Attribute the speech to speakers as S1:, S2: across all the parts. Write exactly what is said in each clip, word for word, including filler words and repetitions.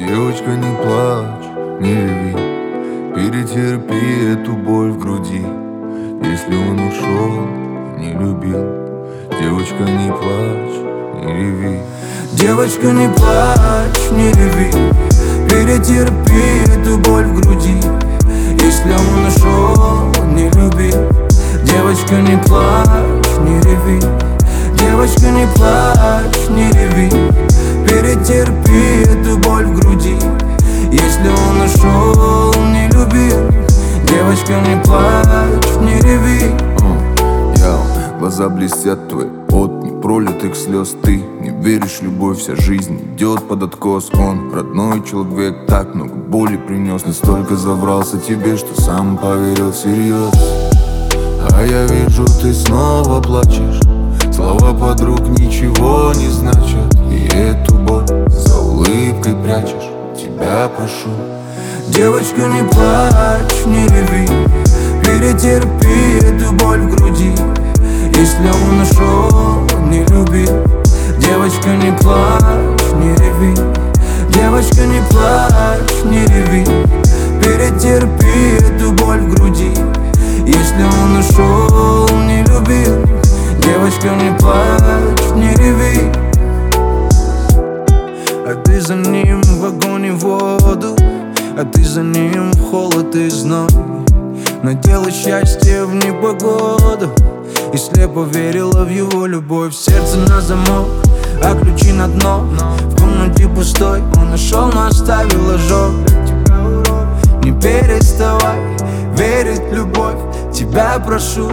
S1: Девочка, не плачь, не реви, перетерпи эту боль в груди. Если он ушел, не любил. Девочка, не плачь, не реви.
S2: Девочка, не плачь, не реви, перетерпи эту боль в груди. Если он ушел, не любил. Девочка, не плачь, не реви. Девочка, не плачь, не реви, перетерпи эту боль в груди. Если он ушел, не любил. Девочка, не плачь, не реви.
S1: Яу, глаза блестят твои от непролитых слез. Ты не веришь в любовь, вся жизнь идет под откос. Он родной человек, так много боли принес. Настолько заврался тебе, что сам поверил всерьез. А я вижу, ты снова плачешь. Слова подруг ничего не значат. И эту боль за улыбкой прячешь. Тебя прошу.
S2: Девочка, не плачь, не реви, перетерпи эту боль в груди. Если он ушел, не любил. Девочка, не плачь, не реви. Девочка, не плачь, не реви, перетерпи эту боль в груди. Если он ушел, не любил. Девочка, не плачь, не реви. А ты за ним в огонь и воду, а ты за ним в холод и зной. Надела счастье в непогоду и слепо верила в его любовь. Сердце на замок, а ключи на дно. В комнате пустой, он ушел, но оставил ожог. Не переставай верить в любовь, тебя прошу.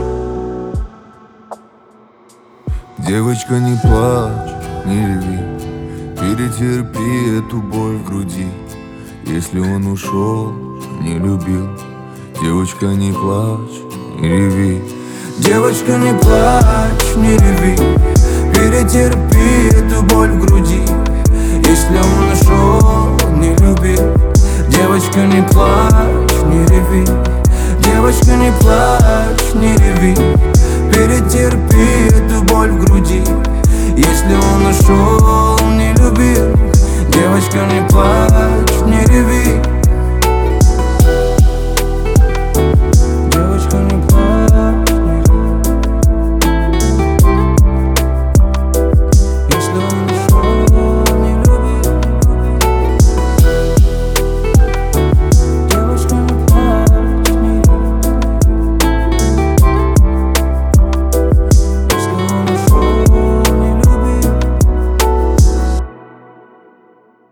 S1: Девочка, не плачь, не реви, перетерпи эту боль в груди. Если он ушел, не любил. Девочка, не плачь, не реви.
S2: Девочка, не плачь, не реви, перетерпи эту боль в груди. Если он ушел, не любил. Девочка, не плачь, не реви. Девочка, не плачь, не реви, перетерпи эту боль в груди. Если он ушел, не любил. Девочка, не плачь, не реви.